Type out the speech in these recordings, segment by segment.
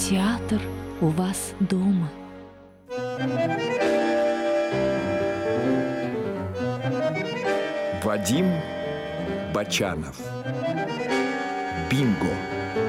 театр у вас дома. Вадим Бочанов. Бинго.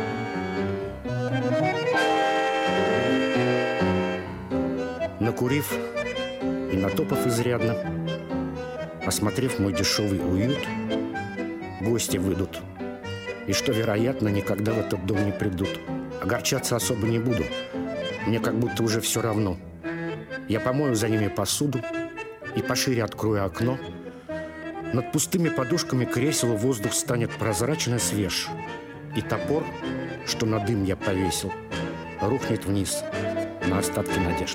Накурив и натопав изрядно, осмотрев мой дешевый уют, гости выйдут. И что, вероятно, никогда в этот дом не придут. Огорчаться особо не буду. Мне как будто уже все равно. Я помою за ними посуду и пошире открою окно. Над пустыми подушками кресел воздух станет прозрачно свеж. И топор, что на дым я повесил, рухнет вниз на остатки надежд.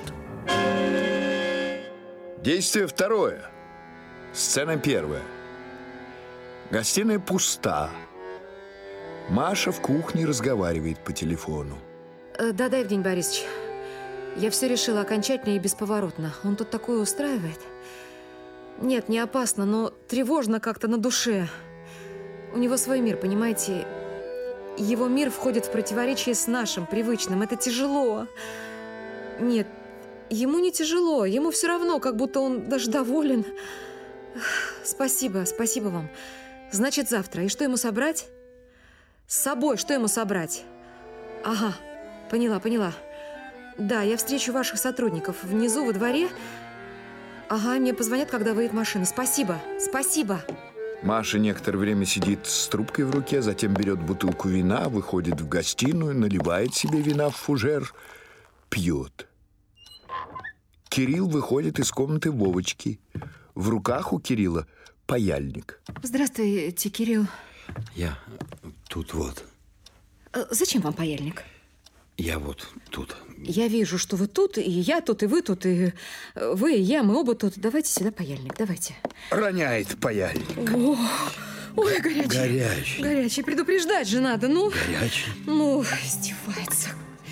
Действие второе. Сцена первая. Гостиная пуста. Маша в кухне разговаривает по телефону. Да, Евгений Борисович. Я все решила окончательно и бесповоротно. Он тут такое устраивает. Нет, не опасно, но тревожно как-то на душе. У него свой мир, понимаете? Его мир входит в противоречие с нашим, привычным. Это тяжело. Нет, ему не тяжело. Ему все равно, как будто он даже доволен. Спасибо вам. Значит, завтра. И что ему собрать? С собой что ему собрать? Ага, поняла. Да, я встречу ваших сотрудников внизу, во дворе. Ага, мне позвонят, когда выйдет машина. Спасибо. Маша некоторое время сидит с трубкой в руке, затем берет бутылку вина, выходит в гостиную, наливает себе вина в фужер, пьет. Кирилл выходит из комнаты Вовочки. В руках у Кирилла паяльник. Здравствуйте, Кирилл. Я тут вот. Зачем вам паяльник? Я вот тут. Я вижу, что вы тут, и я тут, и вы тут, и вы, и я, мы оба тут. Давайте сюда паяльник, давайте. Роняет паяльник. Ой, горячий. Горячий, предупреждать же надо, ну. Горячий. Ну, издевается.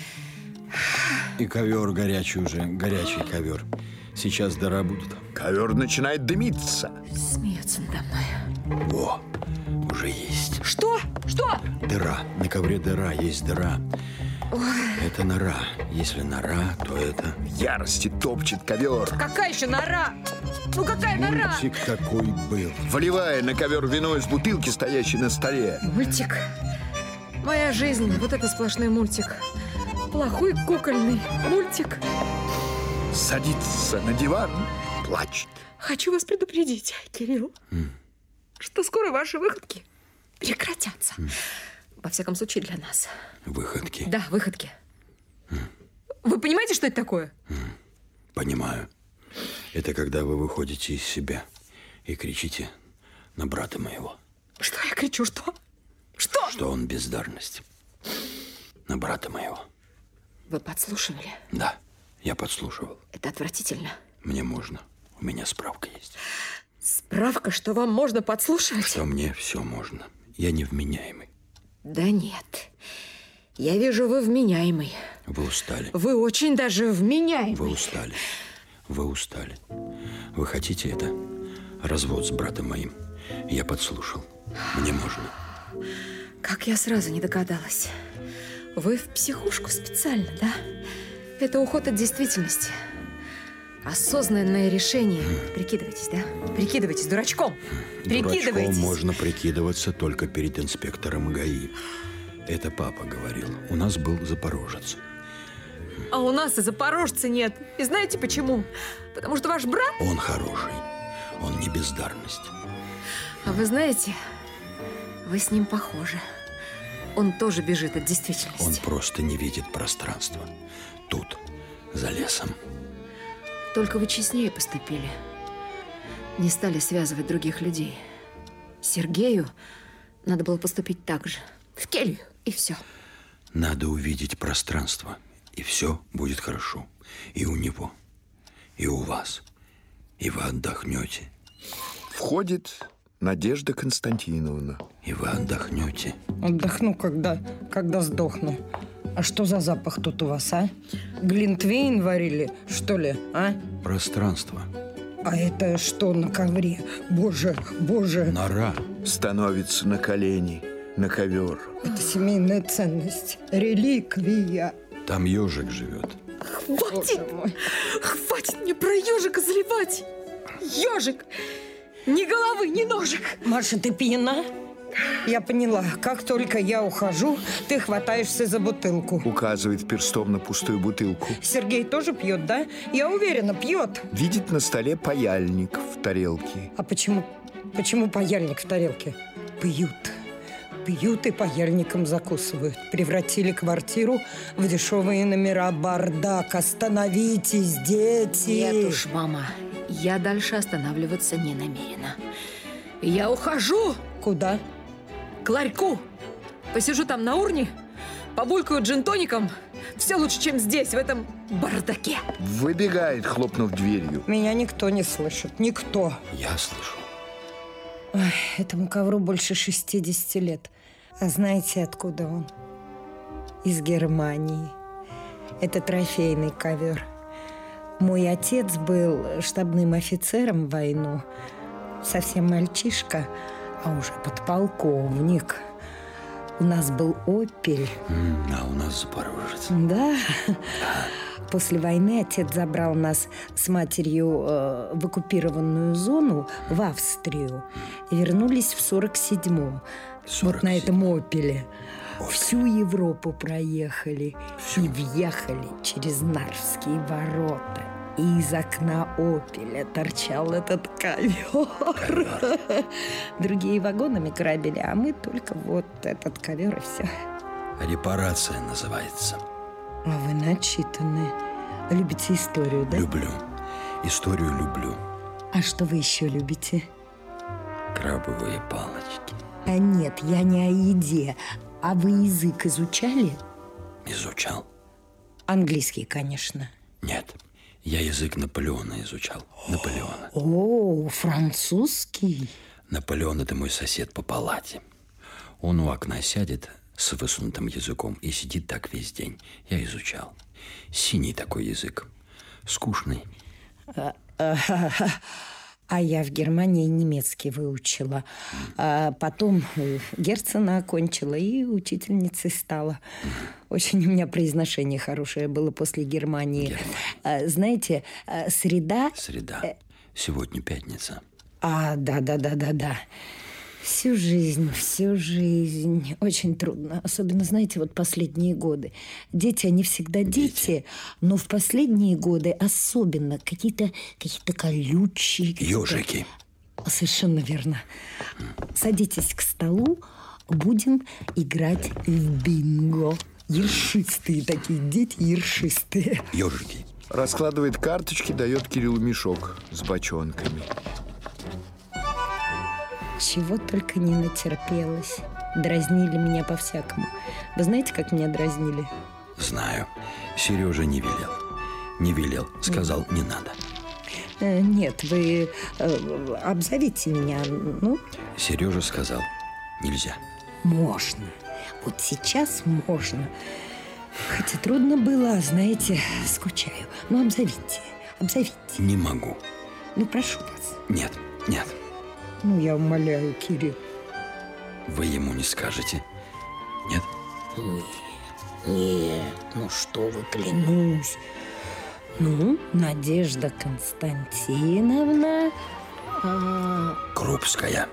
И ковер горячий уже, горячий ковер. Сейчас дыра будут. Ковер начинает дымиться. Смеется надо мной. Во, уже есть. Что? Дыра, на ковре дыра, есть дыра. Ой. Это нора. Если нора, то это... В ярости топчет ковер. Какая еще нора? Ну какая нора? Мультик такой был. Вливая на ковер вино из бутылки, стоящей на столе. Мультик. Моя жизнь, вот это сплошной мультик. Плохой кукольный мультик. Садится на диван, плачет. Хочу вас предупредить, Кирилл, что скоро ваши выходки прекратятся. Во всяком случае, для нас. Выходки? Да, выходки. Вы понимаете, что это такое? Понимаю. Это когда вы выходите из себя и кричите на брата моего. Что я кричу? Что? Что он бездарность. На брата моего. Вы подслушивали? Да, я подслушивал. Это отвратительно. Мне можно. У меня справка есть. Справка, что вам можно подслушивать? Что мне все можно. Я невменяемый. Да нет. Я вижу, вы вменяемый. Вы устали. Вы очень даже вменяемый. Вы устали. Вы хотите это? Развод с братом моим. Я подслушал. Мне можно. Как я сразу не догадалась. Вы в психушку специально, да? Это уход от действительности. Осознанное решение. Прикидывайтесь, да? Прикидывайтесь дурачком. Прикидывайтесь. Дурачком можно прикидываться только перед инспектором ГАИ. Это папа говорил. У нас был запорожец. А у нас и запорожца нет. И знаете почему? Потому что ваш брат... Он хороший. Он не бездарность. А вы знаете, вы с ним похожи. Он тоже бежит от действительности. Он просто не видит пространства. Тут, за лесом. Только вы честнее поступили. Не стали связывать других людей. Сергею надо было поступить так же. В келью, и все. Надо увидеть пространство, и все будет хорошо. И у него, и у вас. И вы отдохнете. Входит Надежда Константиновна. И вы отдохнете. Отдохну, когда сдохну. А что за запах тут у вас, а? Глинтвейн варили, что ли, а? Пространство. А это что на ковре? Боже. Нора. Становится на колени, на ковер. Это семейная ценность, реликвия. Там ежик живет. Хватит мне про ежика заливать! Ежик! Ни головы, ни ножек! Маша, ты пьяна? Я поняла, как только я ухожу, ты хватаешься за бутылку. Указывает перстом на пустую бутылку. Сергей тоже пьет, да? Я уверена, пьет. Видит на столе паяльник в тарелке. А почему паяльник в тарелке? Пьют. Пьют и паяльником закусывают. Превратили квартиру в дешевые номера. Бардак. Остановитесь, дети. Нет уж, мама, я дальше останавливаться не намерена. Я ухожу Куда? к ларьку. Посижу там на урне, побулькаю джин-тоником. Все лучше, чем здесь, в этом бардаке. Выбегает, хлопнув дверью. Меня никто не слышит. Никто. Я слышу. Ой, этому ковру больше 60 лет. А знаете, откуда он? Из Германии. Это трофейный ковер. Мой отец был штабным офицером в войну. Совсем мальчишка, а уже подполковник. У нас был «Опель». А у нас «Запорожец». Да. После войны отец забрал нас с матерью в оккупированную зону, в Австрию. И вернулись в 47-м. Вот на этом «Опеле». Всю Европу проехали. И въехали через Нарвские ворота. И из окна «Опеля» торчал этот ковер. Другие вагонами грабили, а мы только вот этот ковер и все. Репарация называется. А вы начитаны. Любите историю, да? Люблю. Историю люблю. А что вы еще любите? Крабовые палочки. А нет, я не о еде. А вы язык изучали? Изучал? Английский, конечно. Нет. Я язык Наполеона изучал. Наполеона. О, французский? Наполеон – это мой сосед по палате. Он у окна сядет с высунутым языком и сидит так весь день. Я изучал. Синий такой язык. Скучный. А я в Германии немецкий выучила. А потом Герцена окончила и учительницей стала. Очень у меня произношение хорошее было после Германии. Знаете, среда... Среда. Сегодня пятница. Да. Всю жизнь. Очень трудно. Особенно, знаете, вот последние годы. Дети, они всегда дети, но в последние годы особенно какие-то колючие. Ёжики. Совершенно верно. Садитесь к столу, будем играть в бинго. Ершистые такие дети, ершистые. Ёжики. Раскладывает карточки, дает Кириллу мешок с бочонками. Чего только не натерпелась. Дразнили меня по-всякому. Вы знаете, как меня дразнили? Знаю. Сережа не велел. Не велел. Сказал, не надо. Нет, вы обзовите меня, ну? Сережа сказал, нельзя. Можно. Вот сейчас можно. Хотя трудно было, знаете, скучаю. Ну, обзовите. Не могу. Ну, прошу вас. Нет. Ну, я умоляю, Кирилл. Вы ему не скажете? Нет? Нет, ну что вы, клянусь. Ну, Надежда Константиновна... Крупская.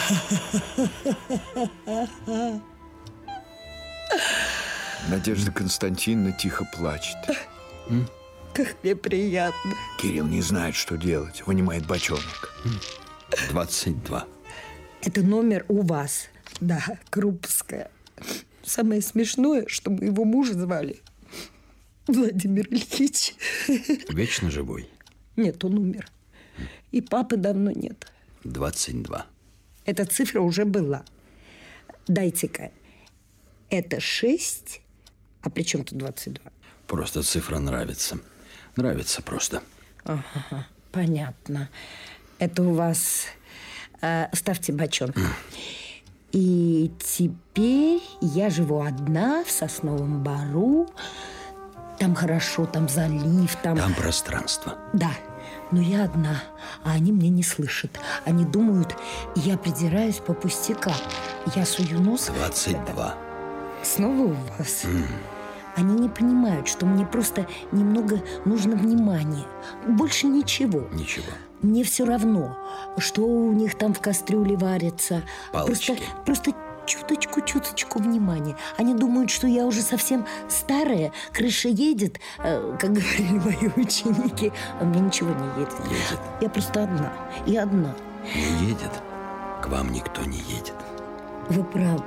Надежда Константиновна тихо плачет. Как мне приятно. Кирилл не знает, что делать. Вынимает бочонок. 22. Это номер у вас. Да, Крупская. Самое смешное, что моего мужа звали Владимир Ильич. Вечно живой. Нет, он умер. И папы давно нет. 22. Эта цифра уже была. Дайте-ка. Это 6. А при чем тут 22? Просто цифра нравится. Нравится просто. Ага, понятно. Это у вас... ставьте бочонок. И теперь я живу одна в Сосновом Бору. Там хорошо, там залив, там... Там пространство. Да, но я одна, а они меня не слышат. Они думают, я придираюсь по пустякам. Я сую нос... 22. Снова у вас? Они не понимают, что мне просто немного нужно внимания. Больше ничего. Ничего. Мне все равно, что у них там в кастрюле варится. Палочки. Просто чуточку внимания. Они думают, что я уже совсем старая, крыша едет, как говорили мои ученики. А мне ничего не едет. Едет. Я просто одна. И одна. Не едет. К вам никто не едет. Вы правы.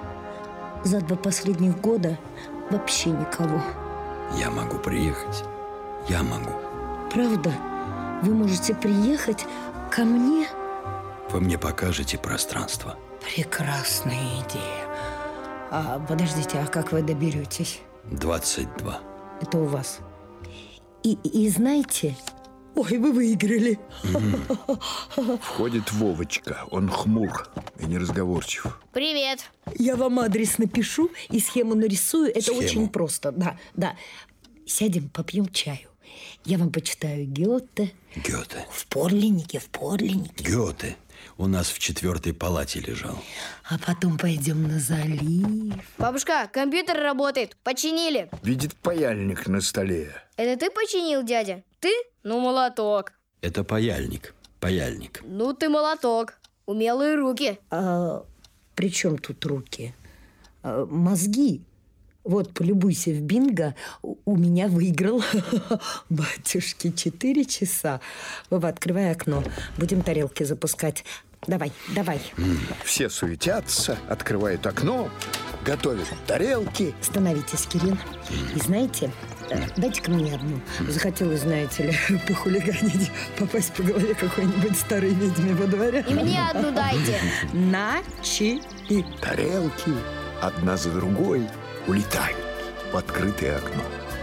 За 2 последних года вообще никого. Я могу приехать. Я могу. Правда? Вы можете приехать ко мне? Вы мне покажете пространство. Прекрасная идея. Подождите, а как вы доберетесь? 22. Это у вас. И знаете... Ой, вы выиграли. Входит Вовочка. Он хмур и неразговорчив. Привет. Я вам адрес напишу и схему нарисую. Это Схему? очень просто. Да. Сядем, попьем чаю. Я вам почитаю Гёте. Гёте. В Порлинике. Гёте. У нас в 4-й палате лежал. А потом пойдем на залив. Бабушка, компьютер работает. Починили. Видит паяльник на столе. Это ты починил, дядя? Ты? Ну, молоток. Это паяльник. Паяльник. Ну, ты молоток. Умелые руки. При чем тут руки? Мозги. Вот, полюбуйся в бинго. У меня выиграл. Батюшки, 4 часа. Вова, открывай окно. Будем тарелки запускать. Давай. Все суетятся, открывают окно, готовят тарелки. Становитесь, Кирилл. И знаете, дайте-ка мне одну. Захотелось, знаете ли, похулиганить, попасть по голове какой-нибудь старой ведьме во дворе. И мне одну дайте. Начали. Тарелки одна за другой улетают в открытое окно.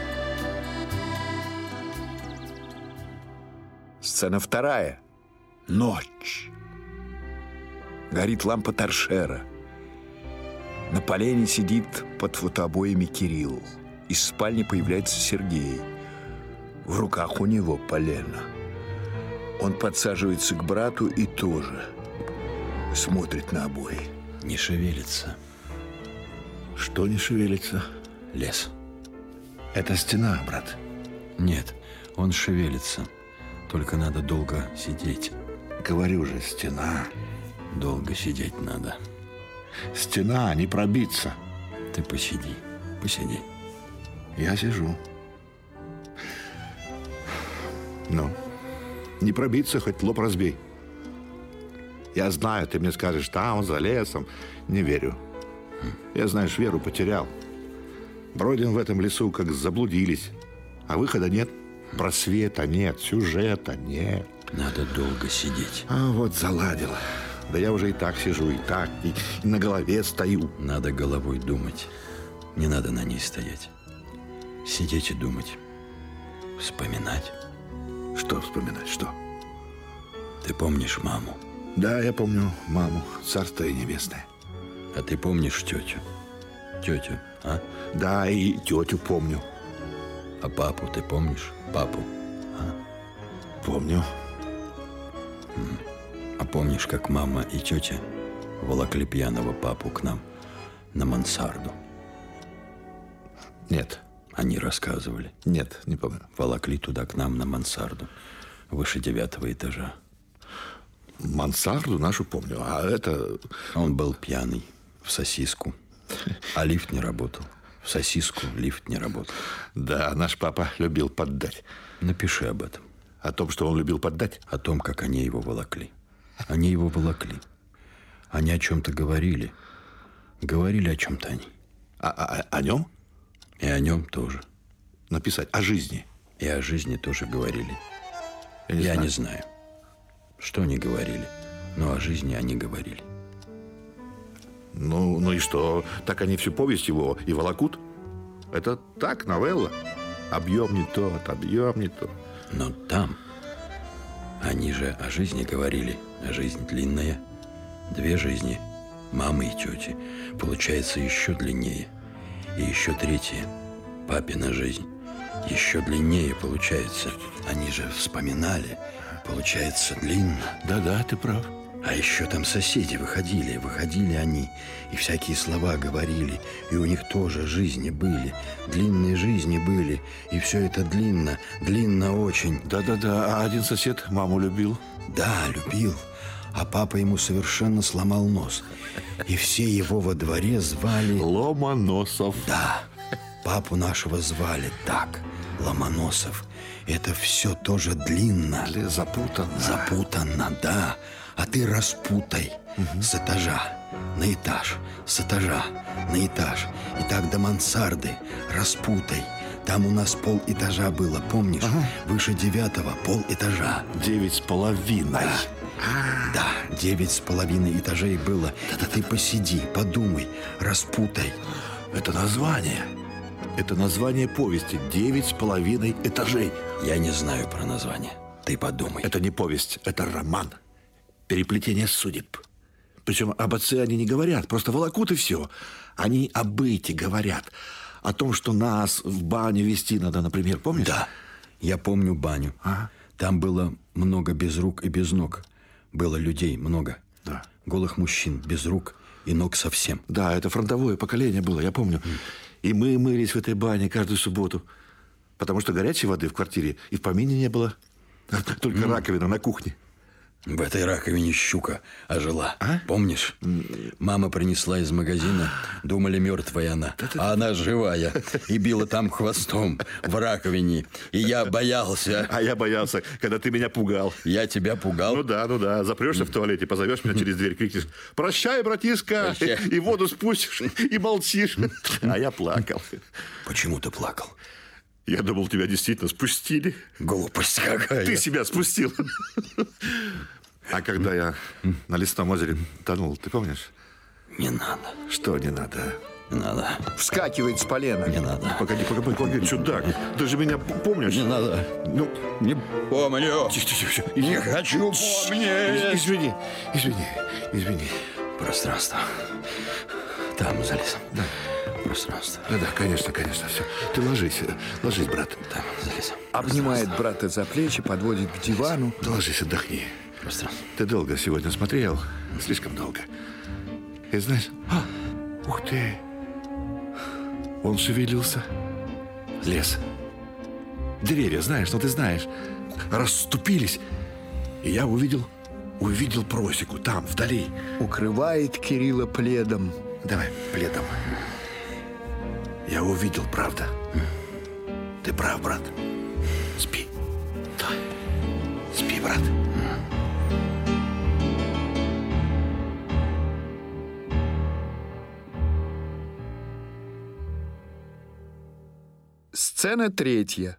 Сцена 2. Ночь. Горит лампа торшера. На полене сидит под фотообоями Кирилл. Из спальни появляется Сергей. В руках у него полено. Он подсаживается к брату и тоже смотрит на обои. Не шевелится. Что не шевелится? Лес. Это стена, брат. Нет, он шевелится. Только надо долго сидеть. Говорю же, стена. Долго сидеть надо. Стена, не пробиться. Ты посиди. Я сижу. Ну, не пробиться, хоть лоб разбей. Я знаю, ты мне скажешь, там, за лесом. Не верю. Я, знаешь, веру потерял. Бродим в этом лесу, как заблудились. А выхода нет, просвета нет, сюжета нет. Надо долго сидеть. А вот заладил. Да я уже и так сижу, и так, и на голове стою. Надо головой думать. Не надо на ней стоять. Сидеть и думать. Вспоминать. Что вспоминать, что? Ты помнишь маму? Да, я помню маму, царство ей небесное. А ты помнишь тетю? Тетю, а? Да, и тетю помню. А папу ты помнишь? Папу? Помню. А помнишь, как мама и тетя волокли пьяного папу к нам на мансарду? Нет. Они рассказывали. Нет, не помню. Волокли туда к нам на мансарду, выше 9-го этажа. Мансарду нашу помню, а это... Он был пьяный, в сосиску, а лифт не работал. В сосиску лифт не работал. Да, наш папа любил поддать. Напиши об этом. О том, что он любил поддать? О том, как они его волокли. Они его волокли. Они о чем-то говорили. Говорили о чем-то они. О нем? И о нем тоже. Написать о жизни. И о жизни тоже говорили. Я не знаю, что они говорили, но о жизни они говорили. Ну и что? Так они всю повесть его и волокут? Это так, новелла. Объем не тот, объем не тот. Но там они же о жизни говорили. А жизнь длинная. 2 жизни. Мамы и тети. Получается еще длиннее. И еще 3-я. Папина жизнь. Еще длиннее получается. Они же вспоминали. Получается длинно. Да-да, ты прав. А еще там соседи выходили они, и всякие слова говорили, и у них тоже жизни были, длинные жизни были, и все это длинно очень. Да-да-да, а один сосед маму любил? Да, любил, а папа ему совершенно сломал нос, и все его во дворе звали... Ломоносов. Да, папу нашего звали так, Ломоносов. Это все тоже длинно. Запутанно. Запутанно, да. А ты распутай с этажа на этаж, с этажа на этаж. И так до мансарды распутай. Там у нас полэтажа было, помнишь? Выше 9-го полэтажа. 9,5. Да, 9,5 этажей было. Да ты посиди, подумай, распутай. Это название. Это название повести. 9,5 этажей. Я не знаю про название. Ты подумай. Это не повесть, это роман. Переплетение судеб. Причем об отце они не говорят, просто волокут и все. Они о быте говорят. О том, что нас в баню вести надо, например, помнишь? Да, я помню баню. Там было много без рук и без ног. Было людей много. Да. Голых мужчин без рук и ног совсем. Да, это фронтовое поколение было, я помню. И мы мылись в этой бане каждую субботу. Потому что горячей воды в квартире и в помине не было. Только раковина на кухне. В этой раковине щука ожила. Помнишь? Мама принесла из магазина. Думали, мертвая она. А она живая. И била там хвостом в раковине. И я боялся. А я боялся, когда ты меня пугал. Я тебя пугал? Ну да. Запрешься в туалете, позовешь меня через дверь, крикнешь: «Прощай, братишка!» И воду спустишь, и молчишь. А я плакал. Почему ты плакал? Я думал, тебя действительно спустили. Глупость какая. Ты себя спустил. А когда я на Лесном озере тонул, ты помнишь? Не надо. Что не надо? Не надо. Вскакивает с полена. Не надо. Погоди, чудак. Ты же меня помнишь? Не надо. Ну, не помню. Тихо. Не хочу помнить. Извини. Пространство. Там, за лесом. Да. Пространство. Да, конечно, все. Ты ложись, брат. Там, за лесом. Обнимает брата за плечи, подводит к дивану. Ты ложись, отдохни. Пространство. Ты долго сегодня смотрел, слишком долго. И знаешь, ух ты, он шевелился. Лес. Деревья, знаешь, ты знаешь, расступились. И я увидел просеку там, вдали. Укрывает Кирилла пледом. Давай, пледом. Я увидел, правда. Ты прав, брат. Спи. Давай. Спи, брат. Сцена 3.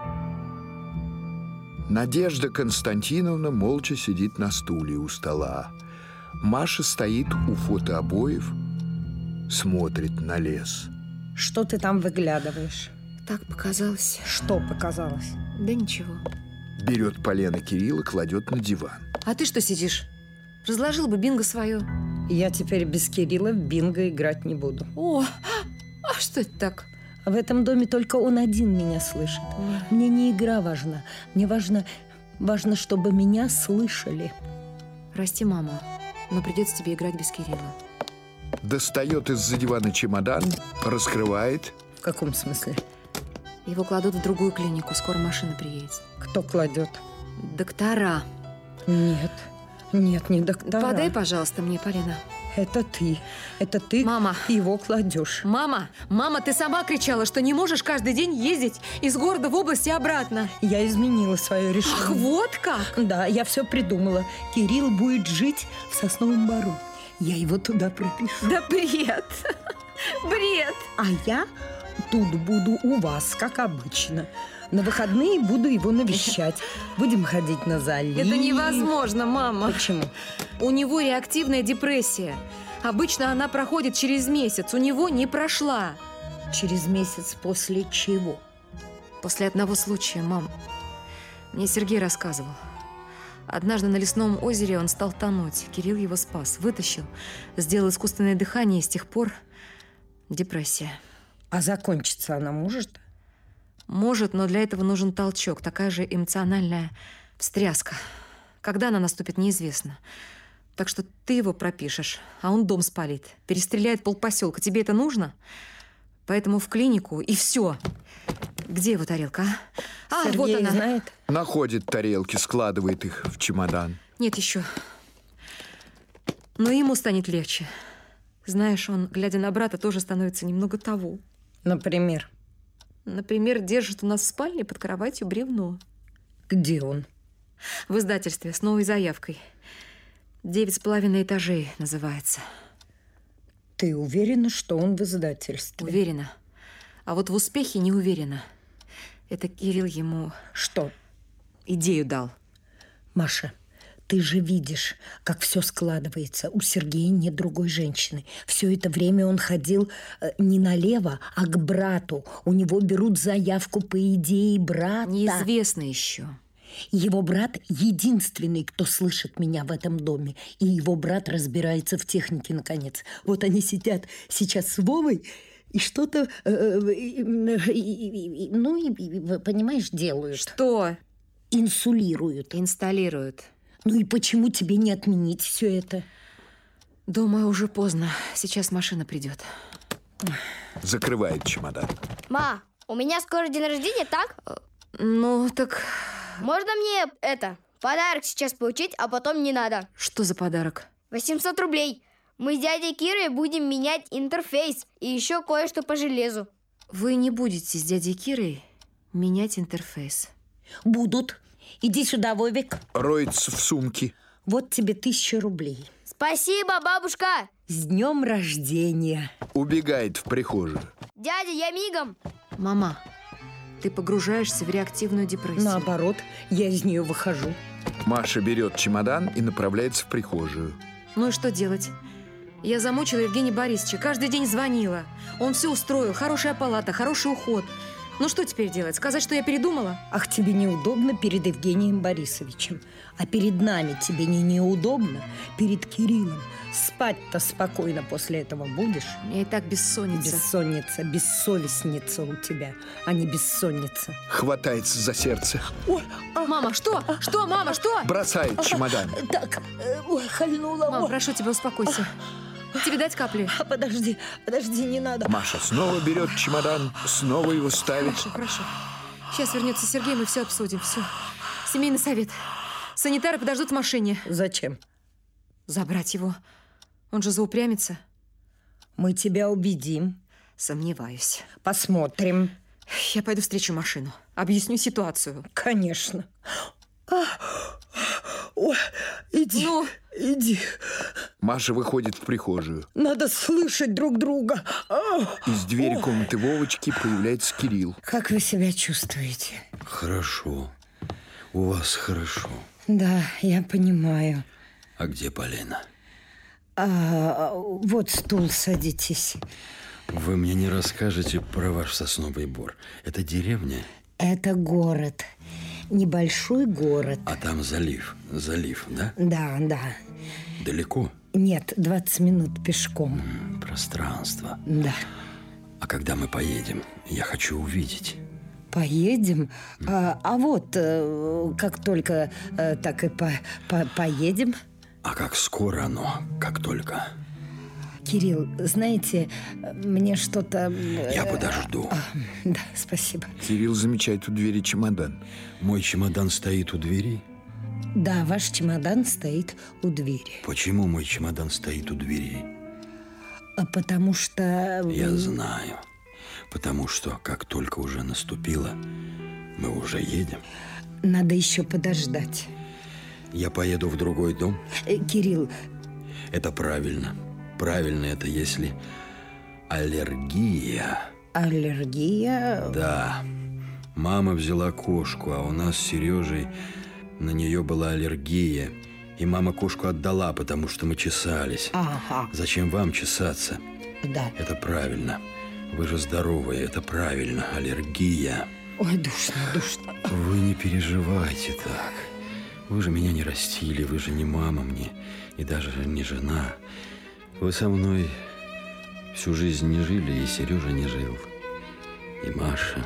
Надежда Константиновна молча сидит на стуле у стола. Маша стоит у фотообоев, смотрит на лес. Что ты там выглядываешь? Так показалось. Что показалось? Да ничего. Берет полено Кирилла, кладет на диван. А ты что сидишь? Разложил бы бинго свое. Я теперь без Кирилла в бинго играть не буду. О, а что это так? В этом доме только он один меня слышит. Мне не игра важна. Мне важно, чтобы меня слышали. Прости, мама, но придется тебе играть без Кирилла. Достает из-за дивана чемодан, раскрывает. В каком смысле? Его кладут в другую клинику, скоро машина приедет. Кто кладет? Доктора. Нет, не доктора. Подай, пожалуйста, мне, Полина. Это ты, мама, его кладешь. Мама, ты сама кричала, что не можешь каждый день ездить из города в область и обратно. Я изменила свое решение. Ах, вот как? Да, я все придумала. Кирилл будет жить в Сосновом Бору. Я его туда пропишу. Да бред! Бред! А я тут буду у вас, как обычно. На выходные буду его навещать. Будем ходить на залив. Это невозможно, мама. Почему? У него реактивная депрессия. Обычно она проходит через месяц. У него не прошла. Через месяц после чего? После одного случая, мам. Мне Сергей рассказывал. Однажды на Лесном озере он стал тонуть. Кирилл его спас, вытащил, сделал искусственное дыхание, и с тех пор депрессия. А закончиться она может? Может, но для этого нужен толчок, такая же эмоциональная встряска. Когда она наступит, неизвестно. Так что ты его пропишешь, а он дом спалит. Перестреляет полпоселка. Тебе это нужно? Поэтому в клинику и все. Где его тарелка, а? Сергей Вот она. знает. Находит тарелки, складывает их в чемодан. Нет еще. Но ему станет легче. Знаешь, он, глядя на брата, тоже становится немного того. Например, Например, держит у нас в спальне под кроватью бревно. где он? В издательстве с новой заявкой. 9,5 этажей называется. Ты уверена, что он в издательстве? Уверена. А вот в успехе не уверена. Это Кирилл ему Что? идею дал. Маша, ты же видишь, как все складывается. У Сергея нет другой женщины. Все это время он ходил не налево, а к брату. У него берут заявку по идее брата. Неизвестно еще. Его брат единственный, кто слышит меня в этом доме. И его брат разбирается в технике, наконец. Вот они сидят сейчас с Вовой и что-то, понимаешь, делают. Что? Инсулируют. Инсталируют. Ну и почему тебе не отменить все это? Думаю, уже поздно. Сейчас машина придет. Закрывает чемодан. Ма, у меня скоро день рождения, так? Ну, так Можно мне подарок сейчас получить, а потом не надо? что за подарок? 800 рублей. Мы с дядей Кирой будем менять интерфейс и еще кое-что по железу. Вы не будете с дядей Кирой менять интерфейс. Будут. Иди сюда, Вовик. Роется в сумке. Вот тебе 1000 рублей. Спасибо, бабушка! С днем рождения. Убегает в прихожую. Дядя, я мигом. Мама, ты погружаешься в реактивную депрессию. Наоборот, я из нее выхожу. Маша берет чемодан и направляется в прихожую. Ну и что делать? Я замучила Евгения Борисовича. Каждый день звонила. Он все устроил. Хорошая палата, хороший уход. Ну что теперь делать? Сказать, что я передумала? Ах, тебе неудобно перед Евгением Борисовичем. А перед нами тебе не неудобно? Перед Кириллом. Спать-то спокойно после этого будешь? У меня и так бессонница. Бессонница, бессовестница у тебя, а не бессонница. Хватается за сердце. Ой, Мама, что? Что, мама, что? Бросает чемодан. так, ой, хальнула. Мам, ой. прошу тебя, успокойся. Тебе дать капли? Подожди, не надо. Маша снова берет чемодан, снова его ставит. Хорошо. Сейчас вернется Сергей, мы все обсудим. Все. Семейный совет. Санитары подождут в машине. Зачем? Забрать его. Он же заупрямится. Мы тебя убедим. Сомневаюсь. Посмотрим. Я пойду встречу машину. Объясню ситуацию. Конечно. Ой, иди, Ну? иди. Маша выходит в прихожую. Надо слышать друг друга. Из двери комнаты Вовочки появляется Кирилл. Как вы себя чувствуете? Хорошо. У вас хорошо. Да, я понимаю. А где Полина? Вот стул, садитесь. Вы мне не расскажете про ваш сосновый бор. Это деревня? Это город. Небольшой город. А там залив. Залив, да? Да. Далеко? Нет, 20 минут пешком. Пространство. Да. А когда мы поедем? Я хочу увидеть. Поедем? А вот, как только так и поедем. А как скоро оно? Как только? Кирилл, знаете, мне что-то... Я подожду. Да, спасибо. Кирилл замечает у двери чемодан. Мой чемодан стоит у двери? Да, ваш чемодан стоит у двери. Почему мой чемодан стоит у двери? Потому что... Я знаю. Потому что, как только уже наступило, мы уже едем. Надо еще подождать. Я поеду в другой дом? Кирилл... Это правильно. Правильно это, если аллергия. Аллергия? Да. Мама взяла кошку, а у нас с Сережей на нее была аллергия. И мама кошку отдала, потому что мы чесались. Ага. Зачем вам чесаться? Да. Это правильно. Вы же здоровые, это правильно. Аллергия. Ой, душно. Вы не переживайте так. Вы же меня не растили, вы же не мама мне и даже не жена. Вы со мной всю жизнь не жили, и Сережа не жил, и Маша.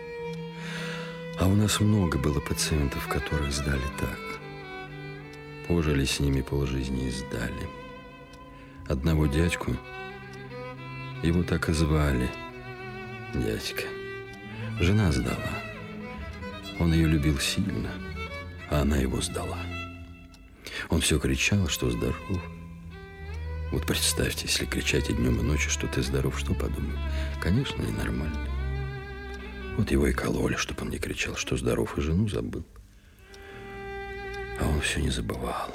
А у нас много было пациентов, которых сдали так. Пожили с ними полжизни и сдали. Одного дядьку, его так и звали, дядька, жена сдала. Он ее любил сильно, а она его сдала. Он все кричал, что здоров. Вот представьте, если кричать и днем, и ночью, что ты здоров, что подумаю? Конечно, ненормально. Вот его и кололи, чтобы он не кричал, что здоров, и жену забыл. А он все не забывал.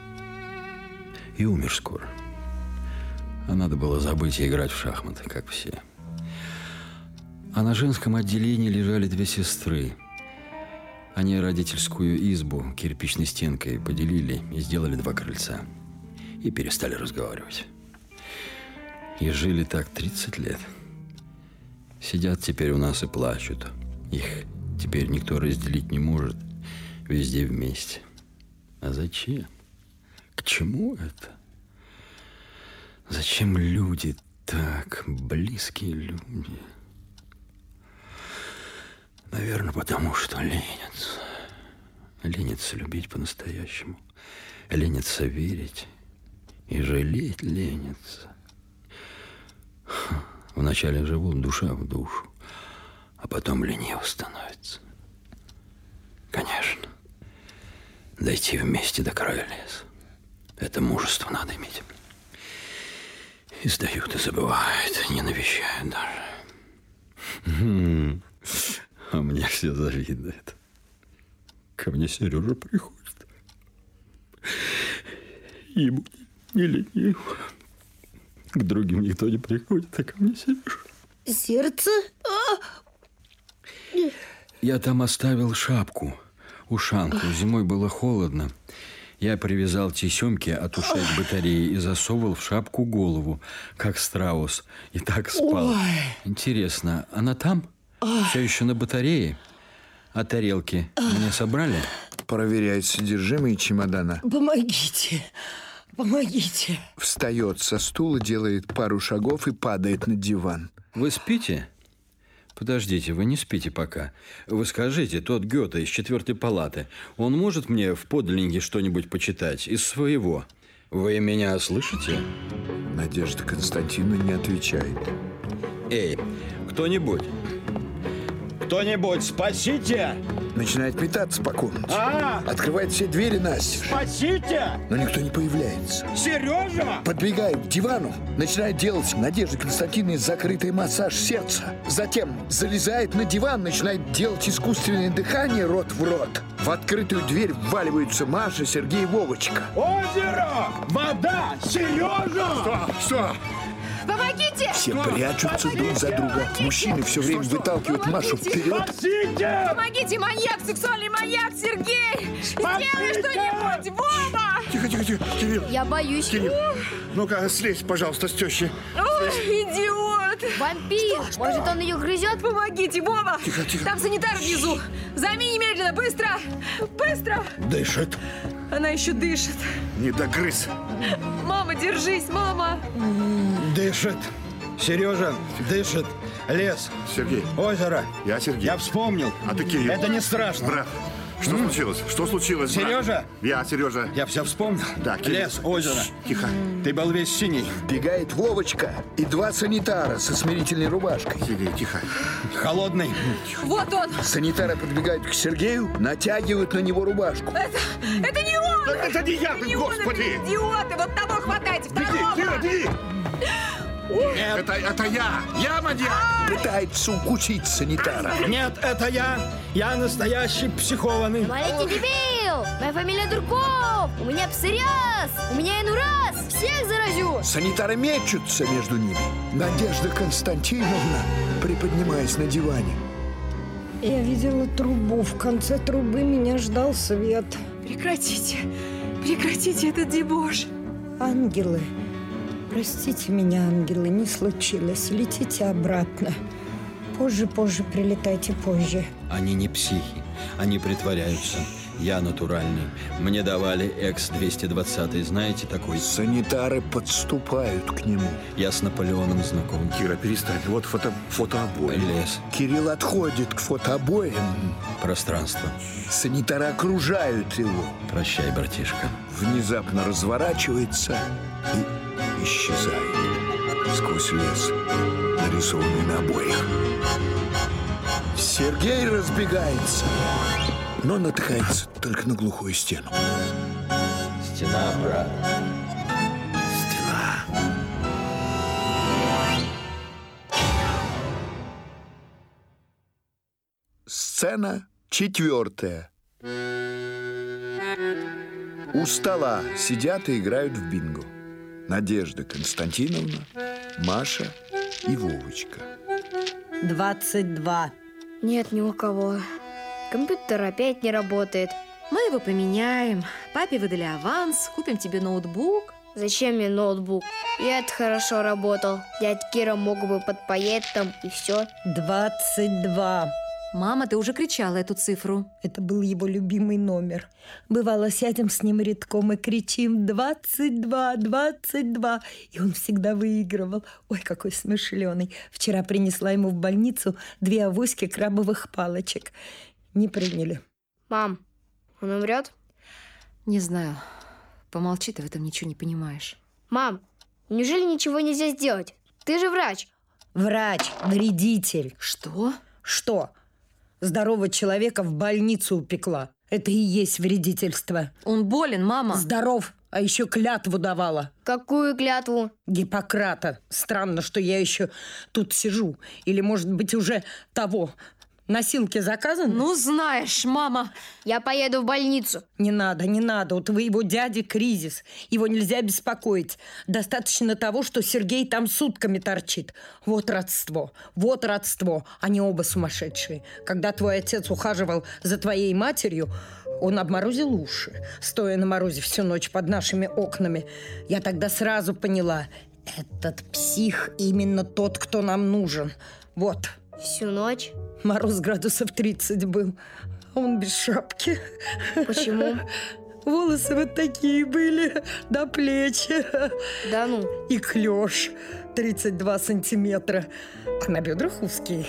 И умер скоро. А надо было забыть и играть в шахматы, как все. А на женском отделении лежали две сестры. Они родительскую избу кирпичной стенкой поделили и сделали 2 крыльца. И перестали разговаривать. И жили так 30 лет. Сидят теперь у нас и плачут. Их теперь никто разделить не может. Везде вместе. А зачем? К чему это? Зачем люди так, близкие люди? Наверное, потому что ленятся. Ленятся любить по-настоящему. Ленятся верить. И жалеть ленятся. Вначале живут душа в душу, а потом лениво становится. Конечно. Дойти вместе до края леса. Это мужество надо иметь. И сдают, и забывают, не навещают даже. А мне все завидуют. Ко мне Сережа приходит. Ему не ленив. К другим никто не приходит, а ко мне Сережа. Сердце? Я там оставил шапку, ушанку. Зимой было холодно. Я привязал тесемки от ушей к батарее и засовывал в шапку голову, как страус. И так спал. Ой. Интересно, она там? Все еще на батарее? А тарелки мне собрали? Проверяет содержимое чемодана. Помогите. Помогите. Встает со стула, делает пару шагов и падает на диван. Вы спите? Подождите, вы не спите пока. Вы скажите, тот Гёте из 4-й палаты, он может мне в подлиннике что-нибудь почитать из своего? Вы меня слышите? Надежда Константиновна не отвечает. Эй, кто-нибудь? Кто-нибудь, спасите! Начинает метаться по комнате. Открывает все двери настежь. Спасите! Но никто не появляется. Сережа! Подбегает к дивану, начинает делать Надежде Константиновне закрытый массаж сердца. Затем залезает на диван, начинает делать искусственное дыхание рот в рот. В открытую дверь вваливаются Маша, Сергей и Вовочка. Озеро! Вода! Сережа! Что? Помогите! Все прячутся друг за друга. Мужчины все время выталкивают Машу вперед. Спасите! Помогите, маньяк, сексуальный маньяк, Сергей! Сделай что-нибудь, Вова! Тихо, тихо, тихо, Кирилл. Я боюсь. Кирилл, ну-ка, слезь, пожалуйста, с тещи. Ой, идиот! Вампир! Может, он ее грызет? Помогите, Вова! Тихо, тихо. Там санитар внизу! Займи немедленно, быстро! Быстро! Дышит. Она еще дышит. Не догрыз. Мама, держись, мама! Дышит. Сережа, дышит. Лес. Сергей. Озеро. Я Сергей. Я вспомнил. А ты Кирилл. Это не страшно. Брат, что случилось? Что случилось, брат? Сережа? Я Сережа. Я все вспомнил. Да, Кирилл. Лес, озеро. Тихо. Ты был весь синий. Бегает Вовочка и 2 санитара со смирительной рубашкой. Сергей, тихо. Холодный. Вот он! Санитары подбегают к Сергею, натягивают на него рубашку. Это не он! Это не я, Не он, господи! это идиоты! Вот того хватайте, второго! Беги! Это я! Я маньяк! Пытается укусить санитара. Нет, это я. Я настоящий психованный. Маленький дебил! Моя фамилия Дурков! У меня псориаз! У меня инураз! Всех заразю! Санитары мечутся между ними. Надежда Константиновна, приподнимаясь на диване. Я видела трубу. В конце трубы меня ждал свет. Прекратите! Прекратите этот дебош! Ангелы. Простите меня, ангелы, не случилось. Летите обратно. Позже прилетайте позже. Они не психи, они притворяются. Я натуральный. Мне давали X220, знаете такой? Санитары подступают к нему. Я с Наполеоном знаком. Кира, перестань. Вот фотообои. Лес. Кирилл отходит к фотообоям. Пространство. Санитары окружают его. Прощай, братишка. Внезапно разворачивается и исчезает сквозь лес, нарисованный на обоях. Сергей разбегается, но натыкается только на глухую стену. Стена, брат. Стена. Сцена 4. У стола сидят и играют в бинго Надежда Константиновна, Маша и Вовочка. 22. Нет ни у кого. Компьютер опять не работает. Мы его поменяем. Папе выдали аванс, купим тебе ноутбук. Зачем мне ноутбук? Я-то хорошо работал. Дядь Кира мог бы подпаять там и все. 22. Мама, ты уже кричала эту цифру. Это был его любимый номер. Бывало, сядем с ним редком и кричим 22, 22. И он всегда выигрывал. Ой, какой смышленый. Вчера принесла ему в больницу 2 авоськи крабовых палочек. Не приняли. Мам, он умрет? Не знаю. Помолчи, ты в этом ничего не понимаешь. Мам, неужели ничего нельзя сделать? Ты же врач. Врач, вредитель. Что? Что? Здорового человека в больницу упекла. Это и есть вредительство. Он болен, мама. Здоров, а еще клятву давала. Какую клятву? Гиппократа. Странно, что я еще тут сижу. Или, может быть, уже того. Носилки заказаны? Ну, знаешь, мама. Я поеду в больницу. Не надо, не надо. У твоего дяди кризис. Его нельзя беспокоить. Достаточно того, что Сергей там сутками торчит. Вот родство. Вот родство. Они оба сумасшедшие. Когда твой отец ухаживал за твоей матерью, он обморозил уши, стоя на морозе всю ночь под нашими окнами. Я тогда сразу поняла, этот псих именно тот, кто нам нужен. Вот. Всю ночь? Мороз градусов 30 был. Он без шапки. Почему? Волосы вот такие были, до плеч. Да ну. И клеш 32 сантиметра. А на бедрах узкий.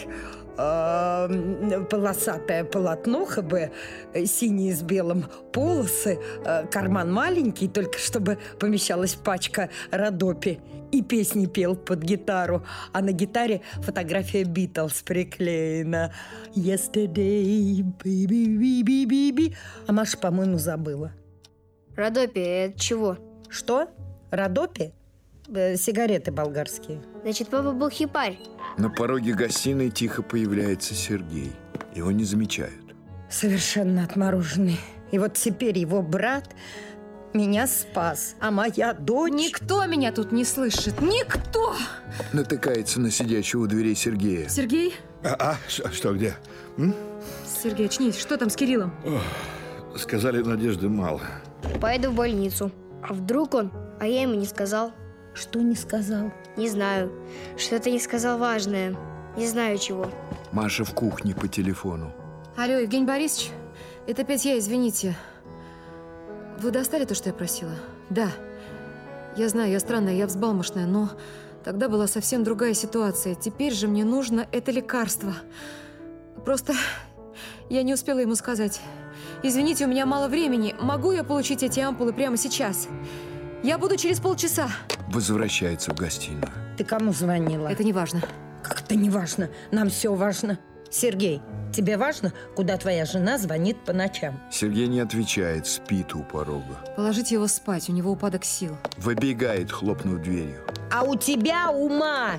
Полосатое полотно ХБ, синие с белым полосы, карман маленький, только чтобы помещалась пачка Родопи. И песни пел под гитару. А на гитаре фотография Битлз приклеена. Yesterday, baby, baby, baby. А Маша, по-моему, забыла. Родопи, это чего? Что? Родопи? Сигареты болгарские. Значит, папа был хипарь. На пороге гостиной тихо появляется Сергей. Его не замечают. Совершенно отмороженный. И вот теперь его брат меня спас, а моя дочь... Никто меня тут не слышит. Никто! Натыкается на сидящего у дверей Сергея. Сергей? Что, где? Сергей, очнись. Что там с Кириллом? Сказали, надежды мало. Пойду в больницу. А вдруг он? А я ему не сказал. Что не сказал? Не знаю. Что-то не сказал важное. Не знаю чего. Маша в кухне по телефону. Алло, Евгений Борисович, это опять я, извините. Вы достали то, что я просила? Да. Я знаю, я странная, я взбалмошная, но тогда была совсем другая ситуация. Теперь же мне нужно это лекарство. Просто я не успела ему сказать. Извините, у меня мало времени. Могу я получить эти ампулы прямо сейчас? Я буду через полчаса. Возвращается в гостиную. Ты кому звонила? Это не важно. Как это не важно? Нам все важно. Сергей, тебе важно, куда твоя жена звонит по ночам? Сергей не отвечает, спит у порога. Положите его спать, у него упадок сил. Выбегает, хлопнув дверью. А у тебя ума!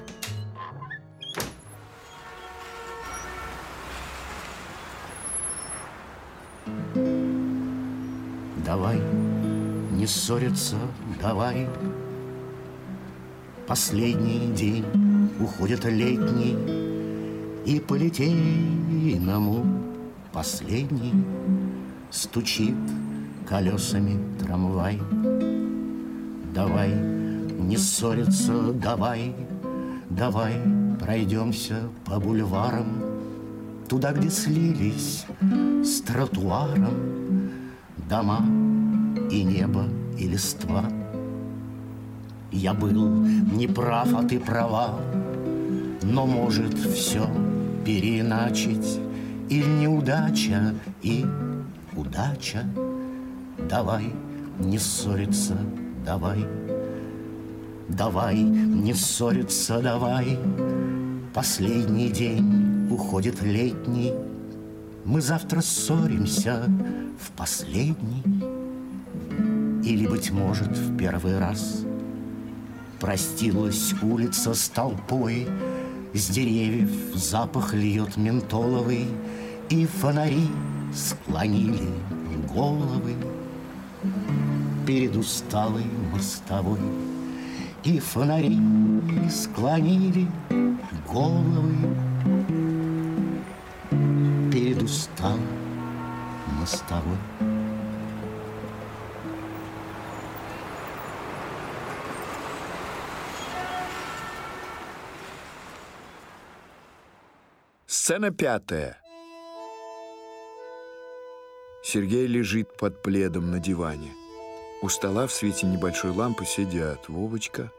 Давай, не ссориться, давай. Последний день уходит летний, и по литейному последний стучит колесами трамвай. Давай, не ссориться, давай, давай пройдемся по бульварам, туда, где слились с тротуаром дома и небо, и листва. Я был неправ, а ты права, но может все переиначить и неудача, и удача. Давай не ссориться, давай. Давай не ссориться, давай. Последний день уходит летний. Мы завтра ссоримся в последний. Или, быть может, в первый раз. Простилась улица с толпой, с деревьев запах льет ментоловый, и фонари склонили головы перед усталой мостовой. И фонари склонили головы перед усталой мостовой. Сцена 5. Сергей лежит под пледом на диване. У стола в свете небольшой лампы сидят Вовочка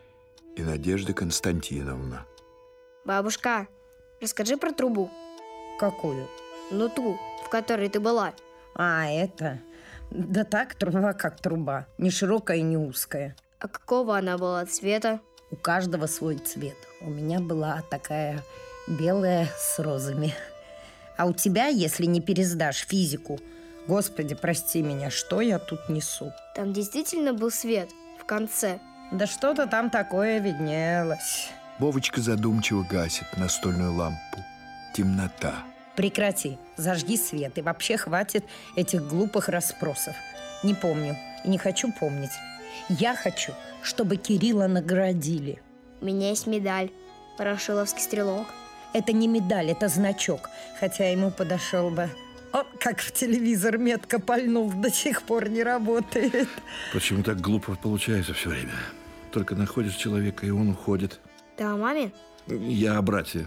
и Надежда Константиновна. Бабушка, расскажи про трубу. Какую? Ну, ту, в которой ты была. А, это? Да так, труба как труба. Не широкая и не узкая. А какого она была цвета? У каждого свой цвет. У меня была такая белая с розами. А у тебя, если не пересдашь физику, Господи, прости меня, что я тут несу? Там действительно был свет в конце. Да что-то там такое виднелось. Вовочка задумчиво гасит настольную лампу. Темнота. Прекрати, зажги свет. И вообще хватит этих глупых расспросов. Не помню и не хочу помнить. Я хочу, чтобы Кирилла наградили. У меня есть медаль. Ворошиловский стрелок. Это не медаль, это значок. Хотя ему подошел бы... О, как в телевизор метко пальнул, до сих пор не работает. Почему так глупо получается все время? Только находишь человека, и он уходит. Ты о маме? Я о брате.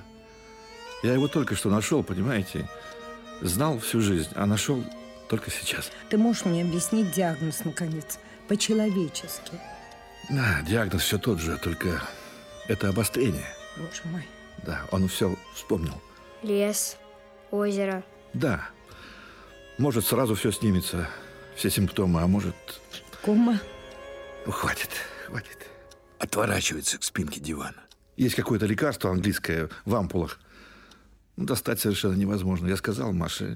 Я его только что нашел, понимаете? Знал всю жизнь, а нашел только сейчас. Ты можешь мне объяснить диагноз, наконец? По-человечески. Да, диагноз все тот же, только это обострение. Боже мой. Да, он все вспомнил. Лес, озеро. Да. Может, сразу все снимется, все симптомы, а может... Кома? Ну, хватит, хватит. Отворачивается к спинке дивана. Есть какое-то лекарство английское в ампулах. Достать совершенно невозможно. Я сказал Маше.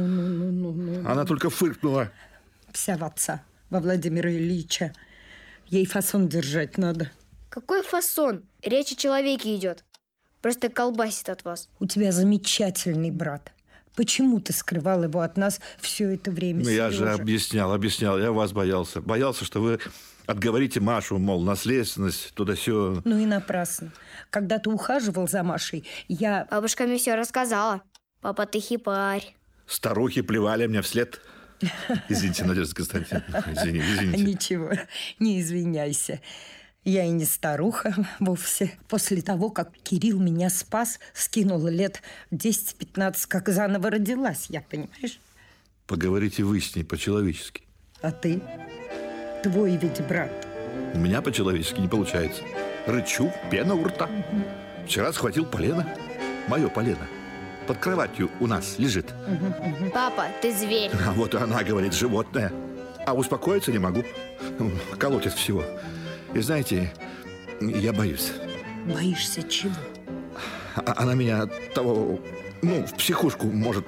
Ну. Она только фыркнула. Вся в отца, во Владимира Ильича. Ей фасон держать надо. Какой фасон? Речь о человеке идет. Просто колбасит от вас. У тебя замечательный брат. Почему ты скрывал его от нас все это время, Ну, я же объяснял. Я вас боялся. Боялся, что вы отговорите Машу, мол, наследственность, туда-сё. Ну и напрасно. Когда ты ухаживал за Машей, я... Бабушка мне все рассказала. Папа, ты хипарь. Старухи плевали мне вслед. Извините, Надежда Константиновна. Извините. Ничего, не извиняйся. Я и не старуха вовсе. После того, как Кирилл меня спас, скинула лет 10-15, как заново родилась, я, понимаешь? Поговорите вы с ней по-человечески. А ты? Твой ведь брат. У меня по-человечески не получается. Рычу, пена у рта. Вчера схватил полено. Мое полено. Под кроватью у нас лежит. Папа, ты зверь. А вот она говорит, животное. А успокоиться не могу. Колотит всего. И знаете, я боюсь. Боишься чего? Она меня того... Ну, в психушку может.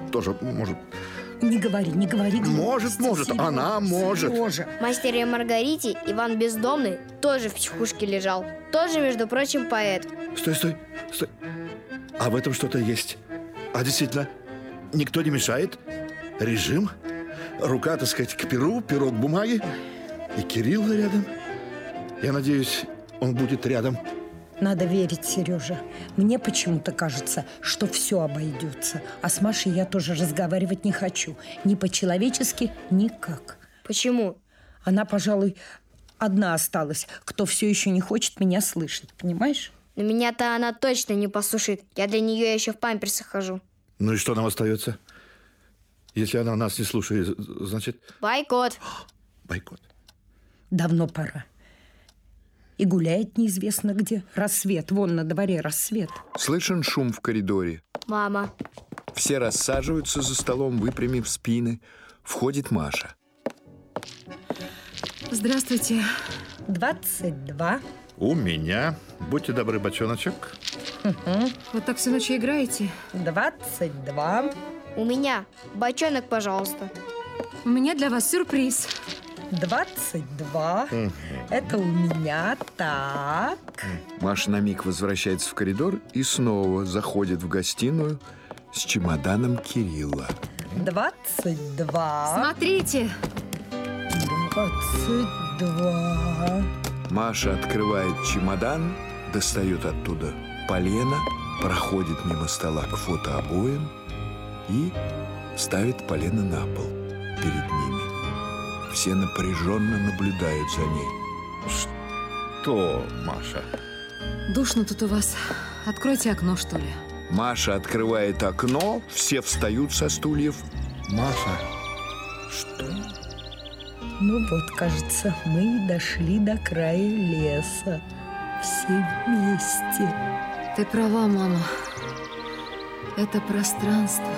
Не говори. Может, Сережа, она может. Сережа. В «Мастере и Маргарите» Иван Бездомный тоже в психушке лежал. Тоже, между прочим, поэт. Стой. А в этом что-то есть. А действительно, никто не мешает. Режим. Рука, так сказать, к перу, перо к бумаге. И Кирилл рядом. Я надеюсь, он будет рядом. Надо верить, Сережа. Мне почему-то кажется, что все обойдется. А с Машей я тоже разговаривать не хочу. Ни по-человечески, никак. Почему? Она, пожалуй, одна осталась, кто все еще не хочет меня слышать. Понимаешь? Но меня-то она точно не послушает. Я для нее еще в памперсах хожу. Ну и что нам остается? Если она нас не слушает, значит... Бойкот. Бойкот. Давно пора. И гуляет неизвестно где. Рассвет, вон на дворе рассвет. Слышен шум в коридоре. Мама. Все рассаживаются за столом, выпрямив спины. Входит Маша. Здравствуйте. 22. У меня. Будьте добры, бочоночек. Вот так всю ночь играете? 22. У меня. Бочонок, пожалуйста. У меня для вас сюрприз. 22. Это у меня. Так. Маша на миг возвращается в коридор и снова заходит в гостиную с чемоданом Кирилла. 22. Смотрите. 22. Маша открывает чемодан, достает оттуда полено, проходит мимо стола к фотообоям и ставит полено на пол перед ними. Все напряженно наблюдают за ней. Что, Маша? Душно тут у вас. Откройте окно, что ли. Маша открывает окно, все встают со стульев. Маша. Ну вот, кажется, мы и дошли до края леса. Все вместе. Ты права, мама. Это пространство.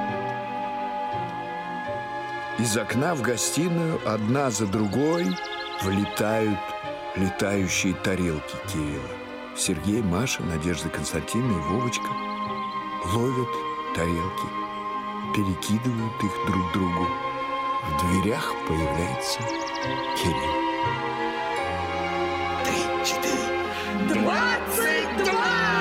Из окна в гостиную одна за другой влетают летающие тарелки Кирилла. Сергей, Маша, Надежда Константиновна и Вовочка ловят тарелки, перекидывают их друг другу. В дверях появляется Кирилл. 22!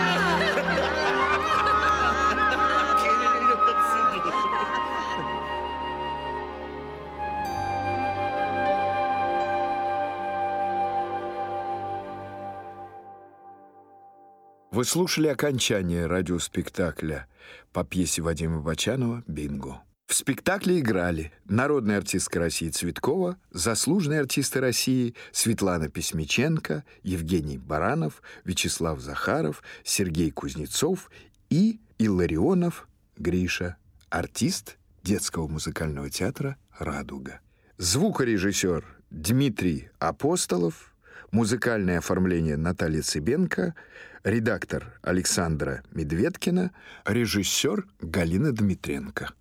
Вы слушали окончание радиоспектакля по пьесе Вадима Бочанова «Бинго». В спектакле играли народная артистка России Цветкова, заслуженные артисты России Светлана Письмиченко, Евгений Баранов, Вячеслав Захаров, Сергей Кузнецов и Илларионов Гриша, артист детского музыкального театра «Радуга». Звукорежиссер Дмитрий Апостолов, музыкальное оформление Наталья Цыбенко, редактор Александра Медведкина, режиссер Галина Дмитренко.